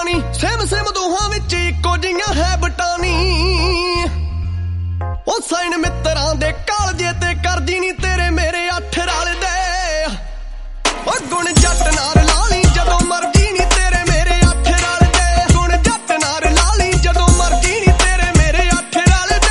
ਨੀ ਸੇਮ ਦੋਹਾਂ ਵਿੱਚ ਇੱਕੋ ਜਿਹੀਆਂ ਹੈ ਬਟਾਨੀ। ਉਹ ਸਾਈਨ ਮਿੱਤਰਾਂ ਦੇ ਕਾਲਜੇ ਤੇ ਕਰਦੀ ਨੀ ਤੇਰੇ ਮੇਰੇ ਅੱਠ ਰਲਦੇ। ਉਹ ਗੁਣ ਜੱਟ ਨਾਲ ਲਾ ਲਈ ਜਦੋਂ ਮਰਜੀ ਨੀ ਤੇਰੇ ਮੇਰੇ ਅੱਠ ਰਲਦੇ। ਗੁਣ ਜੱਟ ਨਾਲ ਲਾ ਲਈ ਜਦੋਂ ਮਰਜੀ ਨੀ ਤੇਰੇ ਮੇਰੇ ਅੱਠ ਰਲਦੇ।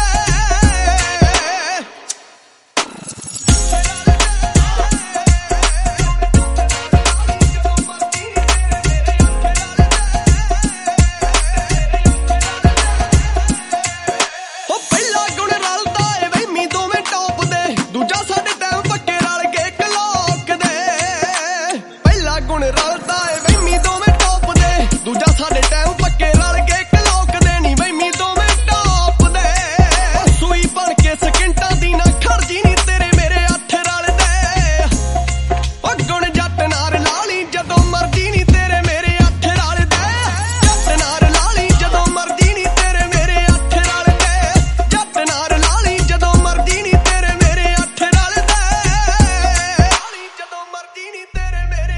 ਉਹ ਪਹਿਲਾ ਗੁਣ ਰਲਦਾ ਏ ਵਹਿਮੀ ਦੋਵੇਂ ਟੌਪ ਦੇ, ਦੂਜਾ ਸਾਡੇ ਟਾਈਮ ਪੱਕੇ ਰਲ ਕੇ ਕਲੋਕ ਦੇ। ਪਹਿਲਾ ਗੁਣ ਰਲਦਾ ਏ ਵਹਿਮੀ ਦੋਵੇਂ ਟੌਪ ਦੇ, ਦੂਜਾ ਸਾਡੇ ਟਾਈਮ ਪੱਕੇ ਰਲ ਕੇ ਕਲੋਕ ਦੇ। ਨੀ ਵਹਿਮੀ ਦੋਵੇਂ ਟੌਪ ਦੇ, ਸੂਈ ਬਣ ਕੇ ਸਕਿੰਟਾਂ ਦੀ ਨਾ ਖੜਦੀ ਨੀ ਤੇਰੇ ਮੇਰੇ ਅੱਠ ਰਲਦੇ। ਉਹ ਗੁਣ ਜੱਟ ਨਾਲ ਲਾ ਲਈ ਜਦੋਂ ਮਰਜੀ ਨੀ ਤੇਰੇ ਮੇਰੇ ਅੱਠ ਰਲਦੇ। ਜੱਟ ਨਾਲ ਲਾ ਲਈ ਜਦੋਂ ਮਰਜੀ ਨੀ ਤੇਰੇ ਮੇਰੇ ਅੱਠ ਰਲਦੇ। ਜੱਟ ਨਾਲ ਲਾ ਲਈ ਜਦੋਂ ਮਰਜੀ ਨੀ ਤੇਰੇ ਮੇਰੇ ਅੱਠ ਰਲਦੇ। ਜਦੋਂ ਮਰਜੀ ਨੀ ਤੇਰੇ ਮੇਰੇ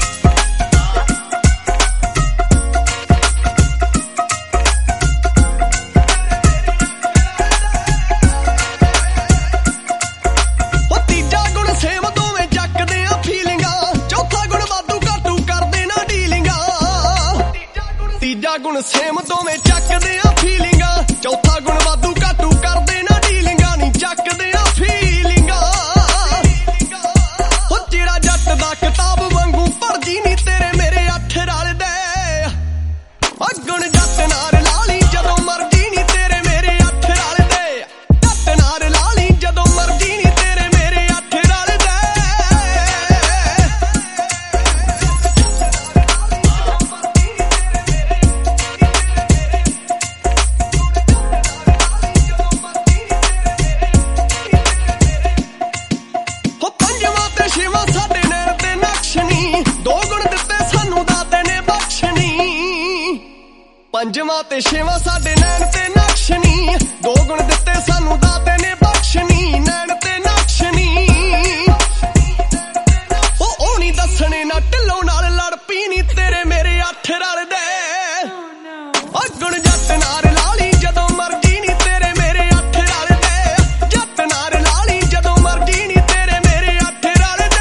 ਉਹ ਤੀਜਾ ਗੁਣ ਸੇਮ ਦੋਵੇਂ ਚੱਕਦੇ ਆ ਫੀਲਿੰਗਾਂ, ਚੌਥਾ ਗੁਣ ਵਾਧੂ ਘਾਟੂ ਕਰਦੇ ਨਾ ਡੀਲਿੰਗਾਂ। ਤੀਜਾ ਗੁਣ ਸੇਮ ਦੋਵੇਂ ਚੱਕਦੇ ਆ ਫੀਲਿੰਗਾਂ, ਚੌਥਾ ਗੁਣ ਵਾਧੂ ਘਾਟੂ ਕਰਦੇ ਨਾ ਡੀਲਿੰਗਾਂ। ਨੀ ਚੱਕਦੇ ਆ ਫੀਲਿੰਗਾਂ। ਉਹ ਜਿਹੜਾ ਜੱਟ ਦਾ ਕਿਤਾਬ ਵਾਂਗੂ ਪੜ੍ਹਦੀ ਨੀ ਤੇਰੇ ਮੇਰੇ ਅੱਠ ਰਲਦੇ। ਉਹ ਗੁਣ ਜੱਟ ਨਾਲ ਲਾ ਲਈ ਜਦੋਂ ਮਰਜੀ ਨੀ ਤੇਰੇ ਮੇਰੇ ਅੱਠ ਰਲਦੇ। ਜੱਟ ਨਾਲ ਲਾ ਲਈ ਜਦੋਂ ਮਰਜੀ ਨੀ ਤੇਰੇ ਮੇਰੇ ਅੱਠ ਰਲਦੇ। ਹੋ ਪੰਜਵਾਂ ਤੇ ਛੇਵਾਂ ਸਾਡੇ ਨੈਣ ਤੇ ਨਕਸ਼ਨੀ, ਦੋ ਗੁਣ ਦਿੱਤੇ ਸਾਨੂੰ ਦਾਤੇ ਨੇ ਬਖਸ਼ਣੀ। ਪੰਜਵਾਂ ਤੇ ਛੇਵਾਂ ਸਾਡੇ ਨੈਣ ਤੇ ਨਕਸ਼ਨੀ, ਦੋ ਗੁਣ ਦਿੱਤੇ ਸਾਨੂੰ ਦਾਤੇ ਨੇ ਬਖਸ਼ਣੀ। ਨੈਣ ਤੇ ਨਕਸ਼ਨੀ ਉਹ ਨੀ ਦੱਸਣੇ ਨਾ ਢਿੱਲੋਂ ਨਾਲ ਲੜ ਪਈ ਨੀ ਤੇਰੇ ਮੇਰੇ ਅੱਠ ਰਲਦੇ। ਉਹ ਗੁਣ ਜੱਟ ਨਾਲ ਲਾ ਲਈ ਜਦੋਂ ਮਰਜੀ ਨੀ ਤੇਰੇ ਮੇਰੇ ਅੱਠ ਰਲਦੇ। ਜੱਟ ਨਾਲ ਲਾ ਲਈ ਜਦੋਂ ਮਰਜੀ ਨੀ ਤੇਰੇ ਮੇਰੇ ਅੱਠ ਰਲਦੇ।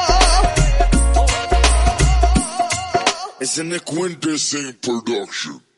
It's an Quintessence production.